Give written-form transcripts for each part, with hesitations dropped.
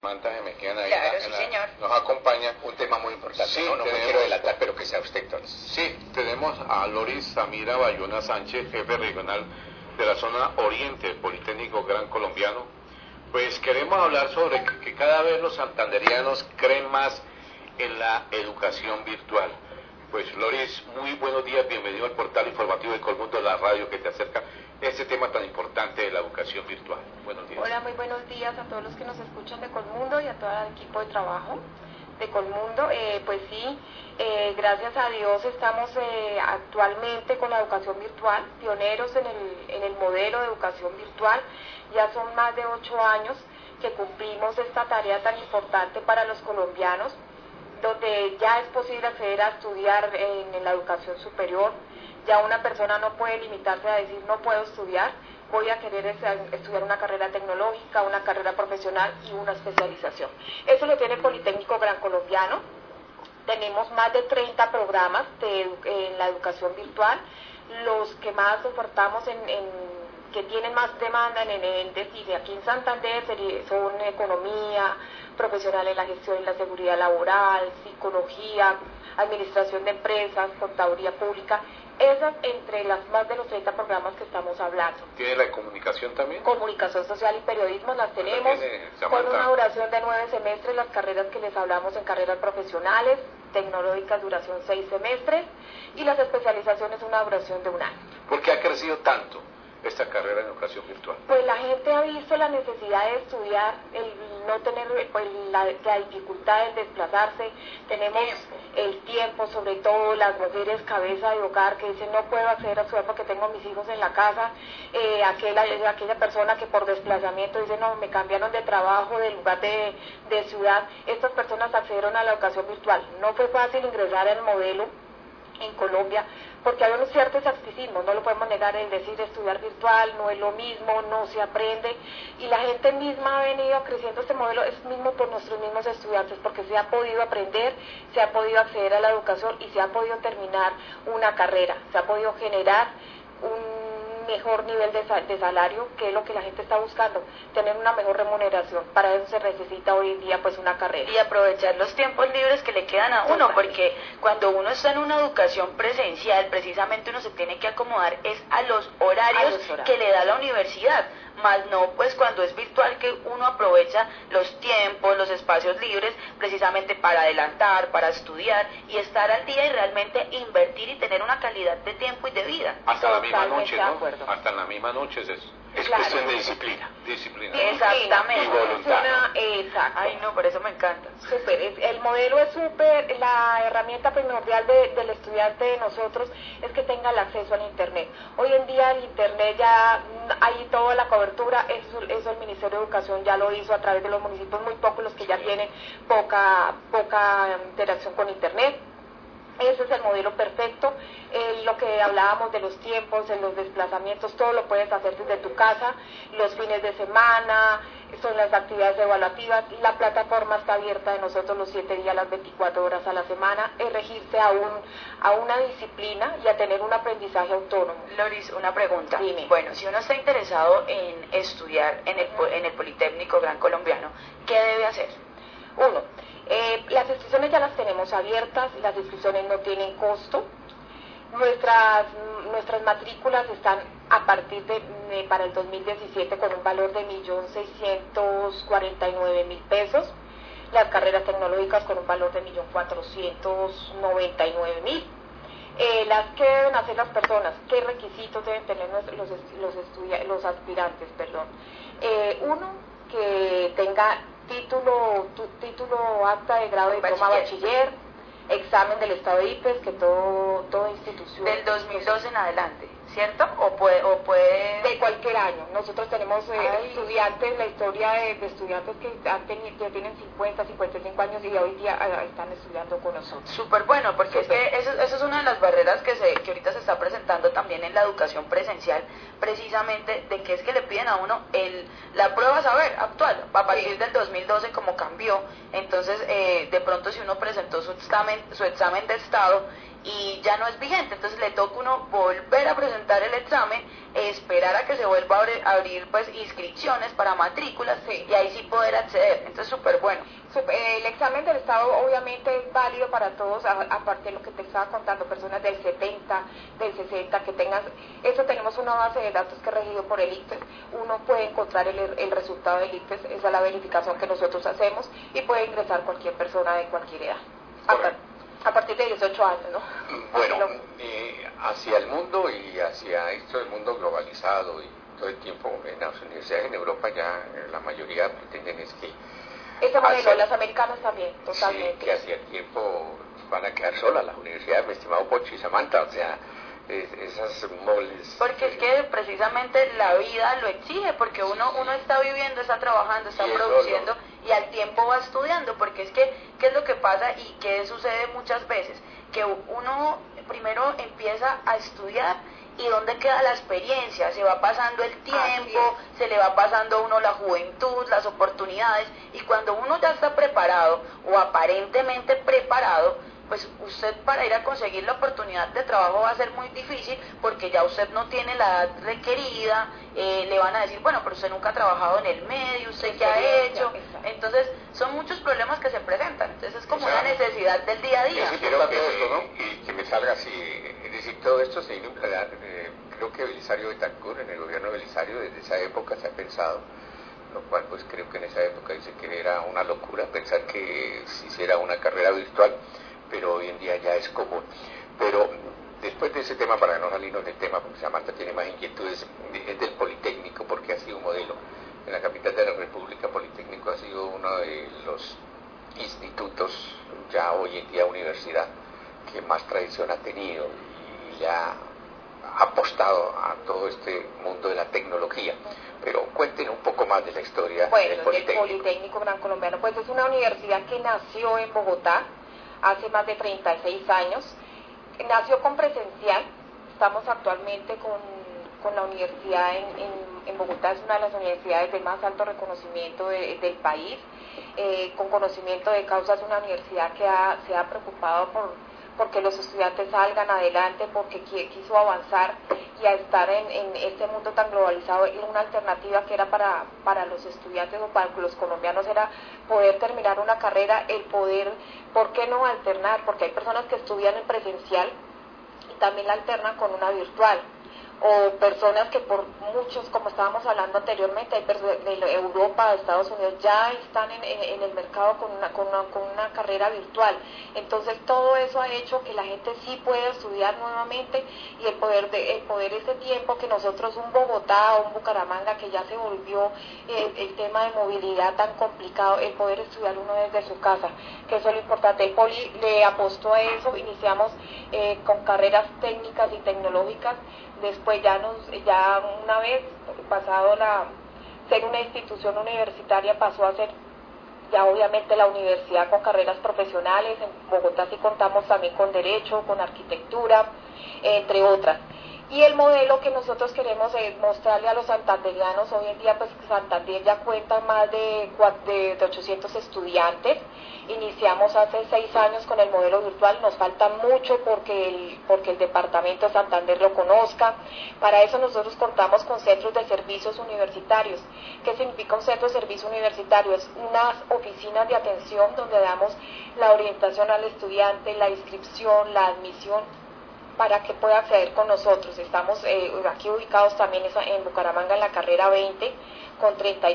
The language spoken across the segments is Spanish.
Mantas me quedan ahí. Claro, sí, señor. Nos acompaña un tema muy importante. Sí, no me tenemos- quiero delatar, pero que sea usted, Héctor. Sí, tenemos a Loris Samira Bayona Sánchez, jefe regional de la zona oriente del Politécnico Gran Colombiano. Pues queremos hablar sobre que cada vez los santanderianos creen más en la educación virtual. Pues Loris, muy buenos días, bienvenido al portal informativo de Colmundo, la radio que te acerca este tema tan importante de la educación virtual. Buenos días. Hola, muy buenos días a todos los que nos escuchan de Colmundo y a todo el equipo de trabajo de Colmundo. Pues sí, gracias a Dios estamos actualmente con la educación virtual, pioneros en el modelo de educación virtual. Ya son más de 8 años que cumplimos esta tarea tan importante para los colombianos, donde ya es posible acceder a estudiar en la educación superior. Ya una persona no puede limitarse a decir no puedo estudiar, voy a querer estudiar una carrera tecnológica, una carrera profesional y una especialización. Eso lo tiene el Politécnico Gran Colombiano. Tenemos más de 30 programas en la educación virtual. Los que más ofertamos que tienen más demanda en el DECIDE aquí en Santander son economía, profesional en la gestión y la seguridad laboral, psicología, administración de empresas, contaduría pública. Esas entre las más de los 30 programas que estamos hablando. ¿Tiene la comunicación también? Comunicación social y periodismo las tenemos con una duración de 9 semestres, las carreras que les hablamos en carreras profesionales, tecnológicas duración 6 semestres y las especializaciones una duración de 1 año. ¿Por qué ha crecido tanto esta carrera en educación virtual? Pues la gente ha visto la necesidad de estudiar, el no tener la dificultad de desplazarse, tenemos el tiempo, sobre todo las mujeres cabeza de hogar que dicen no puedo acceder a estudiar porque tengo a mis hijos en la casa, aquella persona que por desplazamiento dice no, me cambiaron de trabajo, de lugar de ciudad. Estas personas accedieron a la educación virtual. No fue fácil ingresar al modelo en Colombia, porque hay un cierto escepticismo, no lo podemos negar, el decir estudiar virtual no es lo mismo, no se aprende, y la gente misma ha venido creciendo este modelo, es mismo por nuestros mismos estudiantes, porque se ha podido aprender, se ha podido acceder a la educación y se ha podido terminar una carrera, se ha podido generar un mejor nivel de salario, que es lo que la gente está buscando, tener una mejor remuneración. Para eso se necesita hoy en día pues una carrera. Y aprovechar los tiempos libres que le quedan a uno, porque cuando uno está en una educación presencial, precisamente uno se tiene que acomodar es a los horarios que le da la universidad, más no pues cuando es virtual, que uno aprovecha los tiempos, los espacios libres, precisamente para adelantar, para estudiar y estar al día y realmente invertir y tener una calidad de tiempo y de vida. Hasta la misma noche, ¿no? Acuerdo. Hasta en la misma noche es eso. Es Claro. cuestión de disciplina. Disciplina. Exactamente. Y voluntad. Exacto. Ay no, por eso me encanta. Súper, el modelo es súper, la herramienta primordial del estudiante de nosotros es que tenga el acceso al internet. Hoy en día el internet ya hay toda la cobertura, eso el Ministerio de Educación ya lo hizo a través de los municipios, muy pocos los que ya tienen poca interacción con internet. Ese es el modelo perfecto. Lo que hablábamos de los tiempos, en los desplazamientos, todo lo puedes hacer desde tu casa, los fines de semana, son las actividades evaluativas. La plataforma está abierta de nosotros los 7 días, las 24 horas a la semana, es regirse a una disciplina y a tener un aprendizaje autónomo. Loris, una pregunta. Dime. Bueno, si uno está interesado en estudiar en el Politécnico Gran Colombiano, ¿qué debe hacer? Uno, las inscripciones ya las tenemos abiertas, las inscripciones no tienen costo. Nuestras matrículas están a partir de para el 2017 con un valor de 1.649.000 pesos. Las carreras tecnológicas con un valor de 1.499.000. Las que deben hacer las personas, qué requisitos deben tener los aspirantes, perdón. Uno, que tenga título, acta de grado de diploma bachiller, examen del estado de IPES, que toda institución Del 2002 en adelante, ¿cierto? O puede... de cualquier año. Nosotros tenemos estudiantes, la historia de estudiantes que tienen 50, 55 años y hoy día están estudiando con nosotros. Súper bueno, porque es que eso es una de las barreras que ahorita se está presentando también en la educación presencial, precisamente de que es que le piden a uno la prueba saber actual, a partir del 2012 como cambió. volvió, entonces de pronto si uno presentó su examen de estado y ya no es vigente, entonces le toca uno volver a presentar el examen, esperar a que se vuelva a abrir pues inscripciones para matrículas, sí, y ahí sí poder acceder, entonces súper bueno. El examen del estado obviamente es válido para todos, aparte de lo que te estaba contando, personas del 70, del 60, que tengan, eso tenemos una base de datos que es regido por el ICFES, uno puede encontrar el resultado del ICFES, esa es la verificación que nosotros hacemos, y puede ingresar cualquier persona de cualquier edad, a partir de 18 años, ¿no? Bueno, hacia el mundo y hacia esto del mundo globalizado y todo el tiempo en las universidades en Europa ya la mayoría pretenden es que ese modelo, las americanas también, totalmente. Sí, que hacia el tiempo van a quedar solas las universidades, mi estimado Pocho y Samantha, o sea, esas moles. Porque es que precisamente la vida lo exige, porque uno está viviendo, está trabajando, está produciendo y al tiempo va estudiando, porque es que, ¿qué es lo que pasa y qué sucede muchas veces? Que uno primero empieza a estudiar y dónde queda la experiencia, se va pasando el tiempo, se le va pasando a uno la juventud, las oportunidades, y cuando uno ya está preparado o aparentemente preparado, pues usted para ir a conseguir la oportunidad de trabajo va a ser muy difícil porque ya usted no tiene la edad requerida, le van a decir, bueno, pero usted nunca ha trabajado en el medio, usted qué ha hecho, entonces son muchos problemas que se presentan, entonces es como una necesidad del día a día. Sí, quiero que esto, ¿no? Y que me salga así, es decir, todo esto se implementar, creo que Belisario Betancur, en el gobierno de Belisario, desde esa época se ha pensado, lo cual pues creo que en esa época dice que era una locura pensar que se hiciera una carrera virtual, pero hoy en día ya es común. Pero después de ese tema, para no salirnos del tema, porque Samantha tiene más inquietudes, es del Politécnico, porque ha sido un modelo. En la capital de la República, Politécnico ha sido uno de los institutos, ya hoy en día universidad, que más tradición ha tenido y ya ha apostado a todo este mundo de la tecnología. Pero cuéntenos un poco más de la historia del Politécnico. El Politécnico Gran Colombiano, pues es una universidad que nació en Bogotá hace más de 36 años, nació con presencial, estamos actualmente con la universidad en Bogotá, es una de las universidades de más alto reconocimiento del país, con conocimiento de causa, es una universidad que se ha preocupado porque los estudiantes salgan adelante, porque quiso avanzar y a estar en este mundo tan globalizado, y una alternativa que era para los estudiantes o para los colombianos era poder terminar una carrera, el poder, ¿por qué no alternar? Porque hay personas que estudian en presencial y también la alternan con una virtual, o personas que por muchos, como estábamos hablando anteriormente, hay de Europa, de Estados Unidos, ya están en el mercado con una carrera virtual. Entonces todo eso ha hecho que la gente sí pueda estudiar nuevamente, y el poder ese tiempo que nosotros, un Bogotá o un Bucaramanga, que ya se volvió el tema de movilidad tan complicado, el poder estudiar uno desde su casa, que eso es lo importante. El Poli le apostó a eso, iniciamos con carreras técnicas y tecnológicas. Después ya una vez pasado ser una institución universitaria, pasó a ser ya obviamente la universidad con carreras profesionales. En Bogotá sí contamos también con derecho, con arquitectura, entre otras. Y el modelo que nosotros queremos mostrarle a los santanderianos, hoy en día pues Santander ya cuenta más de 800 estudiantes, iniciamos hace 6 años con el modelo virtual, nos falta mucho porque el departamento de Santander lo conozca. Para eso nosotros contamos con centros de servicios universitarios. ¿Qué significa un centro de servicio universitario? Es unas oficinas de atención donde damos la orientación al estudiante, la inscripción, la admisión, para que pueda acceder con nosotros. Estamos aquí ubicados también en Bucaramanga, en la carrera 20, con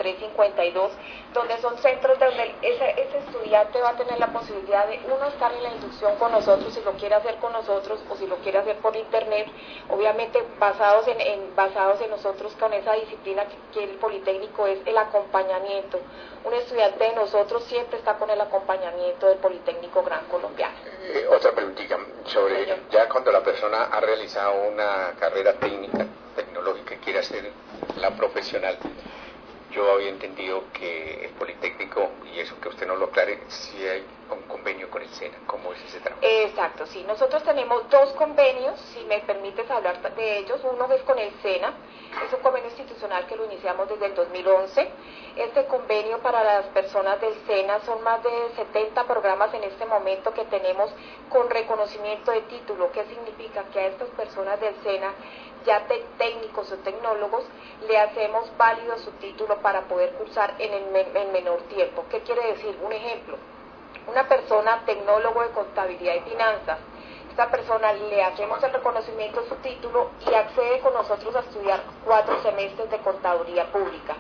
3352, donde son centros donde ese estudiante va a tener la posibilidad de, uno, estar en la inducción con nosotros, si lo quiere hacer con nosotros o si lo quiere hacer por internet, obviamente basados en nosotros, con esa disciplina que el Politécnico es el acompañamiento. Un estudiante de nosotros siempre está con el acompañamiento del Politécnico Gran Colombiano. Otra preguntita sobre ya cuando la persona ha realizado una carrera técnica, tecnológica, y quiere hacer la profesional. Yo había entendido que el Politécnico, y eso que usted no lo aclare, si hay un convenio convenio con el SENA. ¿Cómo es ese trabajo? Exacto, sí. Nosotros tenemos 2 convenios, si me permites hablar de ellos. Uno es con el SENA, es un convenio institucional que lo iniciamos desde el 2011. Este convenio para las personas del SENA son más de 70 programas en este momento que tenemos con reconocimiento de título. ¿Qué significa? Que a estas personas del SENA, ya técnicos o tecnólogos, le hacemos válido su título para poder cursar en menor tiempo. ¿Qué quiere decir? Un ejemplo, una persona tecnólogo de contabilidad y finanzas, esta persona le hacemos el reconocimiento de su título y accede con nosotros a estudiar 4 semestres de contaduría pública.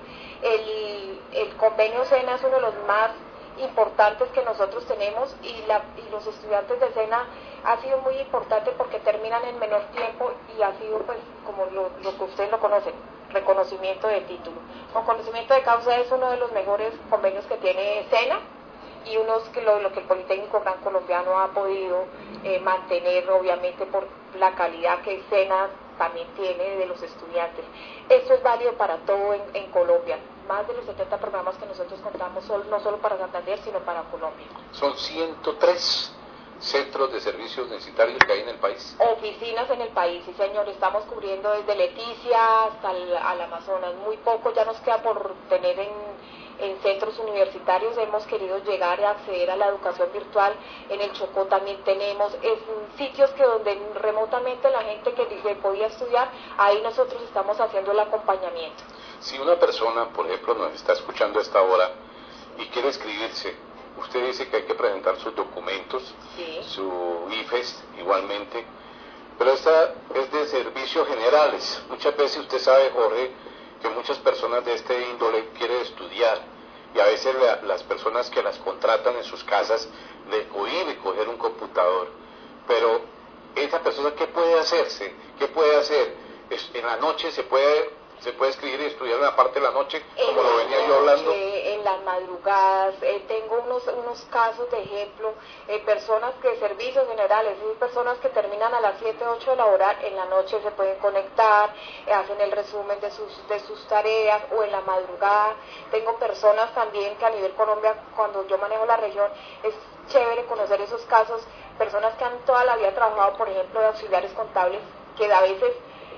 El convenio SENA es uno de los más importantes que nosotros tenemos y los estudiantes de SENA ha sido muy importante porque terminan en menor tiempo y ha sido, pues, como lo que ustedes lo conocen, reconocimiento de título. Con conocimiento de causa es uno de los mejores convenios que tiene SENA y lo que el Politécnico Gran Colombiano ha podido mantener, obviamente por la calidad que SENA también tiene de los estudiantes. Esto es válido para todo en Colombia. Más de los 70 programas que nosotros contamos, no solo para Santander, sino para Colombia. Son 103 centros de servicios universitarios que hay en el país. Oficinas en el país, sí señor, estamos cubriendo desde Leticia hasta al Amazonas. Muy poco ya nos queda por tener en centros universitarios. Hemos querido llegar a acceder a la educación virtual. En el Chocó también tenemos sitios que donde remotamente la gente que podía estudiar, ahí nosotros estamos haciendo el acompañamiento. Si una persona, por ejemplo, nos está escuchando a esta hora y quiere inscribirse, usted dice que hay que presentar sus documentos, sí, su IFES igualmente, pero esta es de servicios generales. Muchas veces usted sabe, Jorge, que muchas personas de este índole quieren estudiar y a veces las personas que las contratan en sus casas le cohíbe coger un computador, pero esa persona, ¿qué puede hacerse? ¿Qué puede hacer? En la noche se puede escribir y estudiar en la parte de la noche, como lo venía yo hablando. En las madrugadas, tengo unos casos de ejemplo, personas que servicios generales, personas que terminan a las 7, 8 de la hora, en la noche se pueden conectar, hacen el resumen de sus tareas, o en la madrugada. Tengo personas también que a nivel Colombia, cuando yo manejo la región, es chévere conocer esos casos, personas que han toda la vida trabajado, por ejemplo, de auxiliares contables, que a veces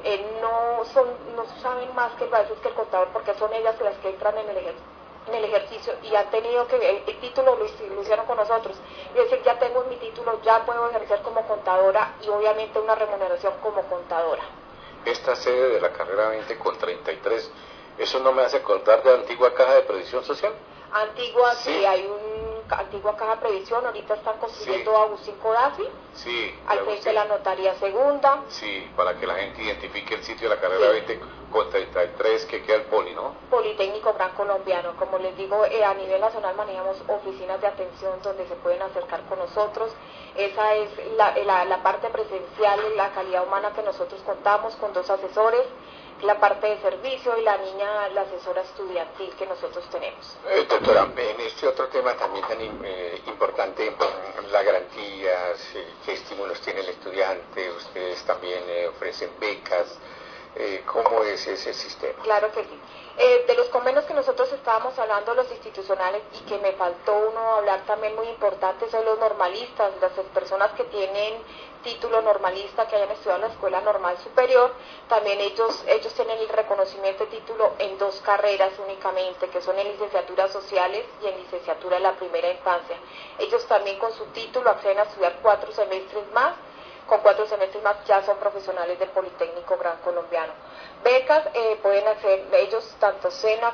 no saben más que a veces que el contador, porque son ellas las que entran en el ejercicio y han tenido que el título lo hicieron con nosotros, es decir, ya tengo mi título, ya puedo ejercer como contadora y obviamente una remuneración como contadora. Esta sede de la carrera 20 con 33, ¿eso no me hace acordar de la antigua Caja de Previsión Social? Antigua, sí, hay antigua Caja de Previsión, ahorita están construyendo Agustín Codazzi, sí, al frente de la Notaría Segunda. Sí, para que la gente identifique el sitio de la carrera 20 con 33 que queda el Poli, ¿no? Politécnico Gran Colombiano, como les digo, a nivel nacional manejamos oficinas de atención donde se pueden acercar con nosotros. Esa es la parte presencial, la calidad humana que nosotros contamos con 2 asesores, la parte de servicio y la asesora estudiantil que nosotros tenemos. Doctora, en este otro tema también tan importante, las garantías, qué estímulos tiene el estudiante, ustedes también ofrecen becas, ¿cómo es ese sistema? Claro que sí. De los convenios que nosotros estábamos hablando, los institucionales, y que me faltó uno hablar también muy importante, son los normalistas, las personas que tienen título normalista, que hayan estudiado en la Escuela Normal Superior. También ellos tienen el reconocimiento de título en 2 carreras únicamente, que son en licenciaturas sociales y en licenciatura de la primera infancia. Ellos también con su título acceden a estudiar 4 semestres más. Con 4 semestres más ya son profesionales del Politécnico Gran Colombiano. Becas pueden acceder ellos, tanto SENA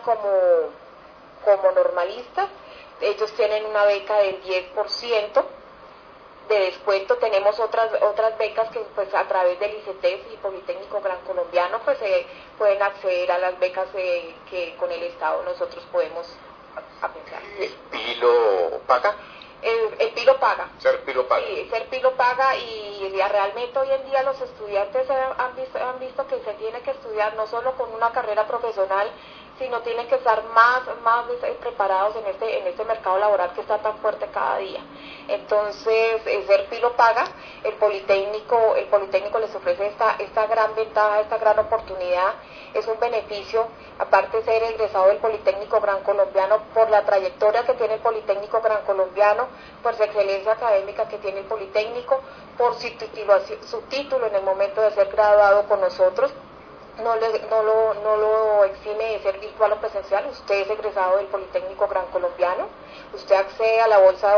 como normalistas. Ellos tienen una beca del 10% de descuento. Tenemos otras becas que pues a través del ICETES y Politécnico Gran Colombiano pues pueden acceder a las becas que con el Estado nosotros podemos pensar. ¿El PILO paga? El PILO paga. Serpilo paga. Sí, Serpilo paga y realmente hoy en día los estudiantes han visto que se tiene que estudiar no solo con una carrera profesional, sino tienen que estar más preparados en este mercado laboral que está tan fuerte cada día. Entonces, Serpi lo paga, el Politécnico les ofrece esta gran ventaja, esta gran oportunidad, es un beneficio, aparte de ser egresado del Politécnico Gran Colombiano, por la trayectoria que tiene el Politécnico Gran Colombiano, por su excelencia académica que tiene el Politécnico, por su título en el momento de ser graduado con nosotros. No lo exime de ser virtual o presencial. Usted es egresado del Politécnico Gran Colombiano, usted accede a la bolsa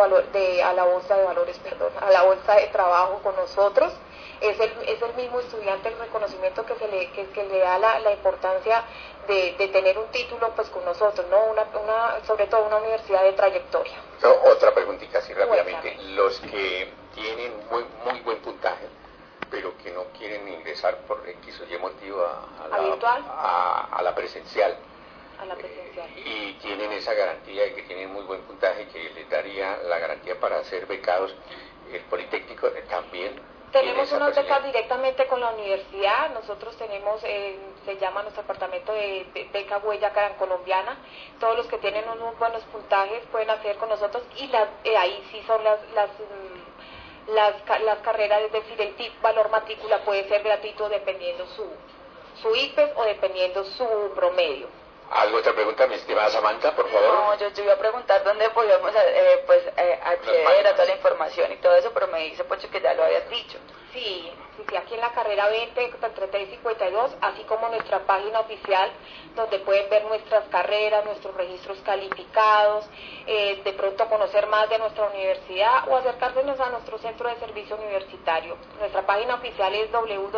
de trabajo con nosotros, es el mismo estudiante el reconocimiento que le da la importancia de tener un título pues con nosotros, ¿no? Sobre todo una universidad de trayectoria. Otra preguntita así rápidamente, los que tienen muy buen puntaje, pero que no quieren ingresar por X o Y motivo a la presencial. Y tienen esa garantía de que tienen muy buen puntaje, que les daría la garantía para ser becados. El Politécnico también tenemos unas becas directamente con la universidad. Nosotros tenemos, se llama nuestro departamento de beca Huella Gran Colombiana. Todos los que tienen unos buenos puntajes pueden hacer con nosotros, y ahí sí son las carreras de Fideltip, valor matrícula puede ser gratuito dependiendo su IPES o dependiendo su promedio. ¿Algo otra pregunta, mi estimada Samantha, por favor? No, yo iba a preguntar dónde podíamos acceder a toda la información y todo eso, pero me dice Pocho que ya lo habías dicho. Sí, aquí en la carrera 20, entre 3 y 52, así como nuestra página oficial, donde pueden ver nuestras carreras, nuestros registros calificados, de pronto conocer más de nuestra universidad o acercársenos a nuestro centro de servicio universitario. Nuestra página oficial es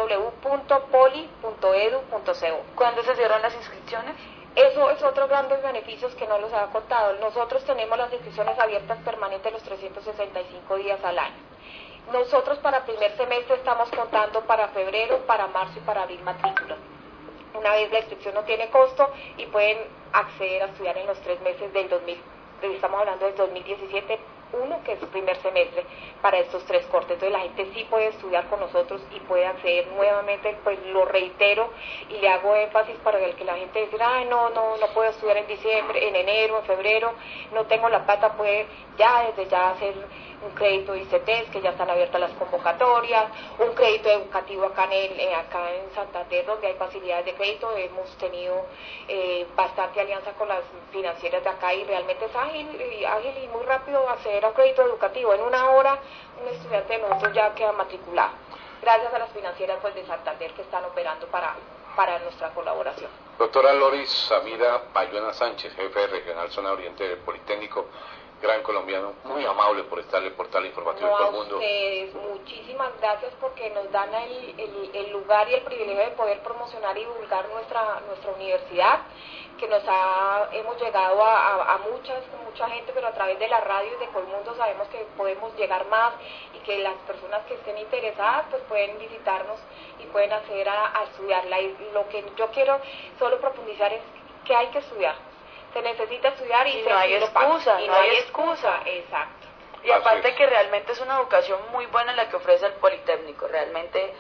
www.poli.edu.co. ¿Cuándo se cierran las inscripciones? Eso es otro grandes beneficios que no los ha contado. Nosotros tenemos las inscripciones abiertas permanentes los 365 días al año. Nosotros para primer semestre estamos contando para febrero, para marzo y para abril matrícula. Una vez la inscripción no tiene costo y pueden acceder a estudiar en los 3 meses del 2000. Estamos hablando del 2017, que es su primer semestre para estos 3 cortes. Entonces la gente sí puede estudiar con nosotros y puede acceder nuevamente, pues lo reitero y le hago énfasis para que la gente diga, ay, no puedo estudiar en diciembre, en enero, en febrero, no tengo la plata, puede desde ya hacer un crédito de ICETEX, que ya están abiertas las convocatorias, un crédito educativo acá en Santander, donde hay facilidades de crédito. Hemos tenido bastante alianza con las financieras de acá y realmente es ágil y muy rápido acceder a un crédito educativo. En 1 hora un estudiante de nosotros ya queda matriculado, gracias a las financieras pues de Santander que están operando para nuestra colaboración. Doctora Loris Samira Bayona Sánchez, jefe regional Zona Oriente del Politécnico Gran Colombiano, muy amable por estar en el portal informativo de todo el mundo. Ustedes, muchísimas gracias porque nos dan el lugar y el privilegio de poder promocionar y divulgar nuestra universidad, que hemos llegado a mucha gente, pero a través de la radio y de Colmundo sabemos que podemos llegar más y que las personas que estén interesadas pues pueden visitarnos y pueden acceder a estudiarla. Y lo que yo quiero solo profundizar es que hay que estudiar. Se necesita estudiar y no hay excusa, no hay excusa, exacto. Y aparte que realmente es una educación muy buena la que ofrece el Politécnico, realmente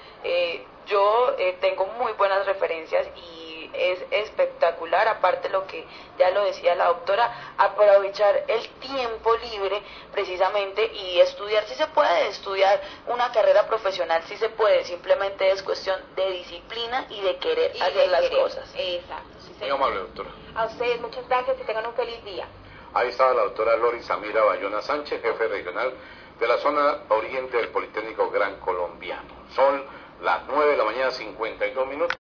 yo tengo muy buenas referencias y es espectacular, aparte lo que ya lo decía la doctora, aprovechar el tiempo libre precisamente y estudiar, si se puede estudiar una carrera profesional, si se puede, simplemente es cuestión de disciplina y de querer hacer las cosas. Exacto. Muy amable, doctora. A ustedes muchas gracias y tengan un feliz día. Ahí estaba la doctora Loris Samira Bayona Sánchez, jefe regional de la zona oriente del Politécnico Gran Colombiano. Son las 9 de la mañana, 52 minutos.